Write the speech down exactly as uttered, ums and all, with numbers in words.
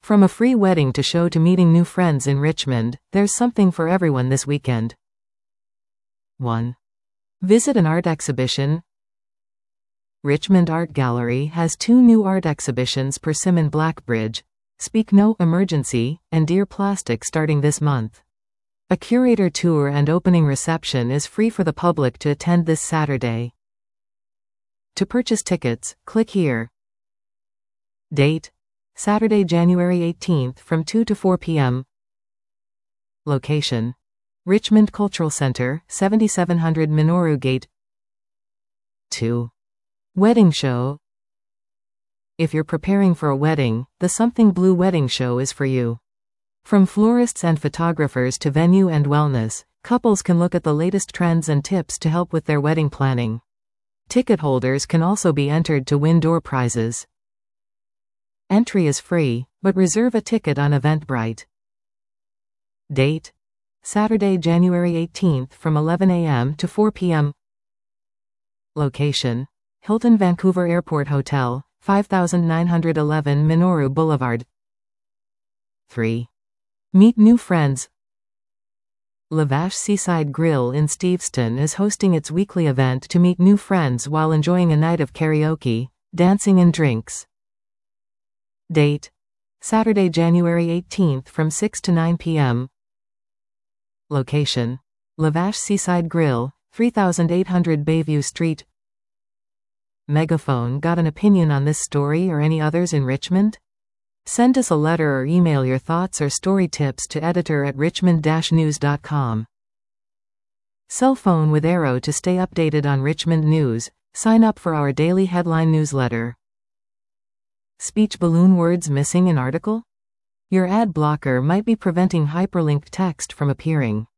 From a free wedding to show to meeting new friends in Richmond, there's something for everyone this weekend. one. Visit an art exhibition. Richmond Art Gallery has two new art exhibitions: Persimmon Blackbridge, Speak No Emergency, and Dear Plastic starting this month. A curator tour and opening reception is free for the public to attend this Saturday. To purchase tickets, click here. Date: Saturday, January eighteenth from two to four p m Location: Richmond Cultural Center, seventy-seven hundred Minoru Gate. two. Wedding Show. If you're preparing for a wedding, the Something Blue Wedding Show is for you. From florists and photographers to venue and wellness, couples can look at the latest trends and tips to help with their wedding planning. Ticket holders can also be entered to win door prizes. Entry is free, but reserve a ticket on Eventbrite. Date: Saturday, January eighteenth from eleven a m to four p m Location: Hilton Vancouver Airport Hotel, five thousand nine hundred eleven Minoru Boulevard. three. Meet new friends. Lavash Seaside Grill in Steveston is hosting its weekly event to meet new friends while enjoying a night of karaoke, dancing and drinks. Date: Saturday, January eighteenth from six to nine p m Location: Lavash Seaside Grill, three thousand eight hundred Bayview Street. Megaphone got an opinion on this story or any others in Richmond? Send us a letter or email your thoughts or story tips to editor at richmond dash news dot com. Cell phone with Arrow to stay updated on Richmond news. Sign up for our daily headline newsletter. Speech balloon words missing in article? Your ad blocker might be preventing hyperlinked text from appearing.